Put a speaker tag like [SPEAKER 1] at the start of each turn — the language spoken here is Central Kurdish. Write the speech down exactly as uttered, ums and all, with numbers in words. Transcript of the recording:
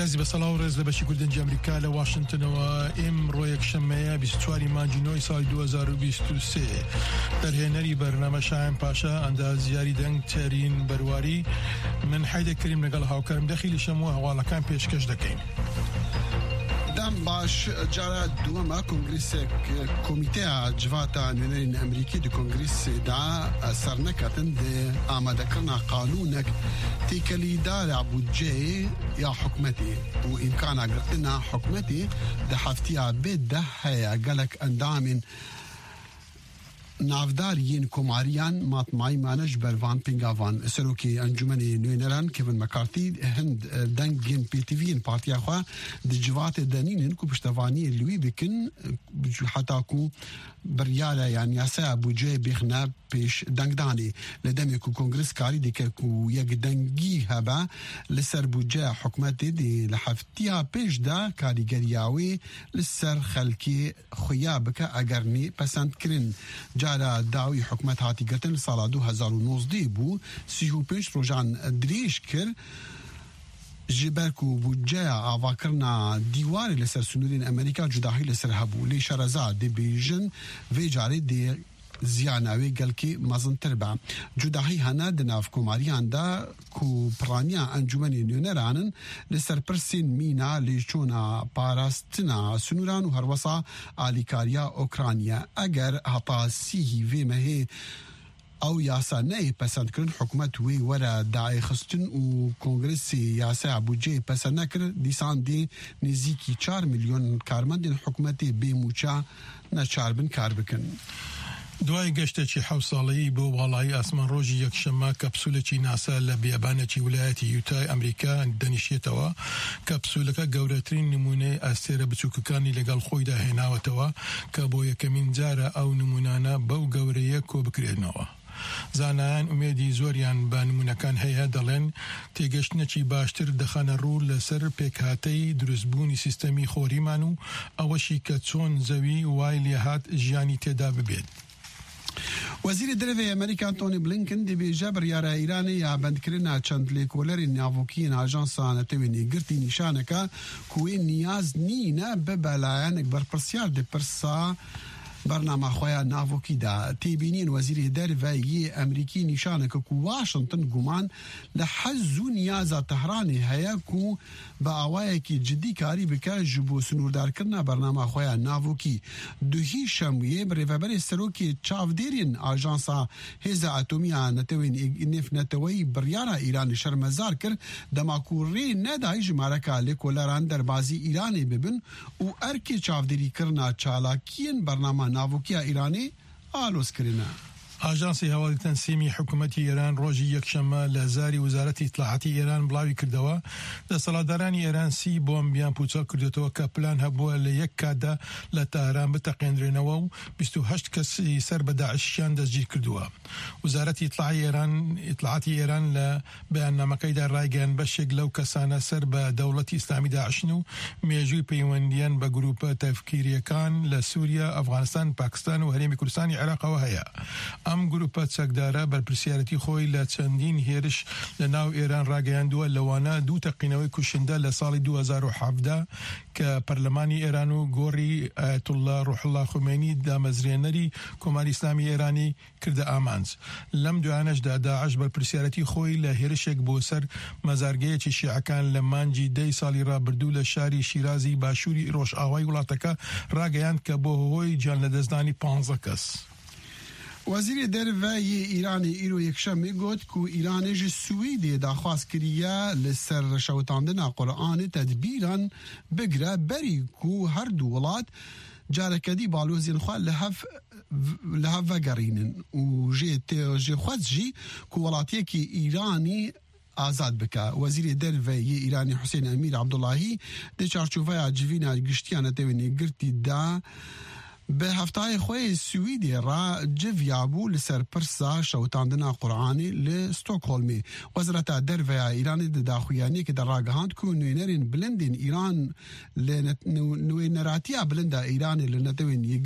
[SPEAKER 1] برازي بسلاو رز لبشي كردنج أمريكا لواشنطن وإم رويك شمية بستواري مانجينوي سال دو هزار و بیست و سه در هنری برنامه شایم پاشا انداز زیاری دنگ ترین برواری من حیده کریم نقل هاوکرم دخیل شمو حوالا کان پیشکش دکیم
[SPEAKER 2] دم باش جارا دوما کنگریس کمیته جواتا نوینرین امریکی دی کنگریس دا سرنکتن دی آماده کرنا قانونک تیکلی دار بودجه یا حکمتی و امکان اگرتنا حکمتی ده هفتیا بید ده هیا گلک اندامین نافدارین کماریان ماتمای مانج بروان پینگاوان سروکی انجمن نوینران کیون مکارتی هند دنگین پی تی وی پارتیا خوا دجوات دنین کو پشتوانی لوی بکن حتا کو بریاله يعني ياسا بوجه بيخنا بيش دنگداني لدمي كو كونغرس كاري دي كو يك دنگي هبا لسر بوجه حكومتي دي لحفتيها بيش دا كاري گرياوي لسر خلكي خيابك اگرني پسند کرن جارا داوي حكومت هاتي گتن سال دو هزار و نوزده بو سيهو پنج روجان دريش كر جبركو بوجه آواکرنا دیواری لسر سنورین امریکا جداهی لسر هبو لی شرزاد دی بیجن وی جاری دی زیاناوی گلکی مزن تربا جداهی هنه دناف کماریان دا کو پرانیا انجمنی نیونرانن لسر پرسین مینا لیچونا پاراستنا سنوران و هروسا آلیکاریا اوکرانیا اگر هطا سیهی وی مهی او یاسا نه پسند کرن حکومت وی ورا داعی خستن و کنگرس یاسا بودجه پسند نکر دیسان دی نزیکی چار میلیون کارمندین حکومتی بیموچا نچار بن کار بکن
[SPEAKER 1] دوای گەشتێکی حەوت ساڵەیی بۆ باڵایی ئاسمان ڕۆژی یەکشەممە کەپسولێکی ناسا لە بیابانێکی ویلایەتی یوتای ئەمریکا دەنیشێتەوە کەپسولەکە گەورەترین نمونەی ئاستێرە بچووکەکانی لەگەڵ خۆیدا هێناوەتەوە کە بۆ یەکەمین جارە ئەو نمونانە بەو گەورەیە کۆ بکرێنەوە زانایان ئومێدی زۆریان بە نمونەکان هەیە دەڵێن تێگەشتنێکی باشتر دەخەنە ڕوو لەسەر پێکهاتەی دروستبوونی سیستەمی خۆریمان و ئەوەشی کە چۆن زەوی وای لێهات ژیانی تێدا ببێت
[SPEAKER 2] وزیر درەوی ئەمریکا تۆنی بلینکن دەبێژە بڕیارە ئیرانی یا بەندکردنا چەند لێکۆلەری ناوۆکیین ئاژانسا نەتەوێنی گرتی نیشانەکە کوێ نیاز نینە ببەلایەنێک بەرپرسیار دەپرسا برنامه خواه ناوکی دا تیبینین وزیر دروی امریکی نشانه که واشنطن گمان لحظ و نیاز تهرانی هیا که با آوائه که جدی کاری بکر جبو سنوردار کرنا برنامه خواه ناوکی دوهی شمویه بریفبر سروکی چاودیرین آجانسا هزا اتومیا نتوین نف نتوی بریارا ایران شرمزار کر دماکوری ندای جمارکا لکولران در بازی ایرانی ببن و ارکی چاودیری کرنا چالاکین برنامه ناوکیا ایرانی آلوز کرنا
[SPEAKER 1] ئاژانسی هەواڵی تەنسیمی حکوومەتی ئێران ڕۆژی یەکشەممە لە زاری وزارەتی ئیتلاعاتی ئێران بڵاوی کردەوە دەسەڵاتدارانی ئێران سی بۆمبیان پوچە کردێتەوە کە پلان هەبووە لە یەک کاتدا لە تاران بتەقێنرێنەوە و بیست و هەشت کەسی سەر بە داعشیان دەستگیر کردووە وزارەتی ئیتلاعی ئێران ئیتلاعاتی ئێران لە بەیاننامەکەیدا ڕایگەیاند بەشێک لەو کەسانە سەر بە دەوڵەتی ئیسلامی داعشن و مێژووی پەیوەندیان بە گروپە تەفکیریەکان لە سووریا ئەفغانستان پاکستان و هەرێمی کوردستانی عێراقەوە هەیە ئەم گروپە چەکدارە بەرپرسیارەتی خۆی لە چەندین هێرش لە ناو ئێران ڕاگەیاندووە لەوانە دوو تەقینەوەی کوشندە لە ساڵی دو هزار و حەڤدا کە پەرلەمانی ئێران و گۆڕی ئایەتوڵڵا ڕوحوڵڵا خومێنی دامەزرێنەری کۆماری ئیسلامی ئێرانی کردە ئامانج لەم دوایانەشدا داعش بەرپرسیارەتی خۆی لە هێرشێک بۆ سەر مەزارگەیەکی شیعەکان لە مانجی دەی ساڵی ڕابردوو لە شاری شیرازی باشووری ڕۆژئاوای وڵاتەکە ڕاگەیاند کە بۆ هۆی گیان لەدەستدانی پانزە کەس
[SPEAKER 2] وزیر دروی ایرانی ایرو یکشنبه گفت که ایران جی سوئدی داخواست کریه لسر شوتاندن قرآن تدبیران بگره بری که هر دو ولات جارکدی بالوزین خواه لحف لحف وگرینن و جی جی خود جی که ولاتی که ایرانی آزاد بکه وزیر دروی ایرانی حسین امیر عبداللهی ده چارچوبه جوینا گشتیانه توینی گرتی دا به هفتای خوی سوئدی را جویابو لسر پرسا شوتاندنا قرآنی لستوکهولمی وزارت دروی ایرانی داخویانی که در راگهاند که نوینرین بلندین ایران نوینراتیا بلنده ایرانی لنتوین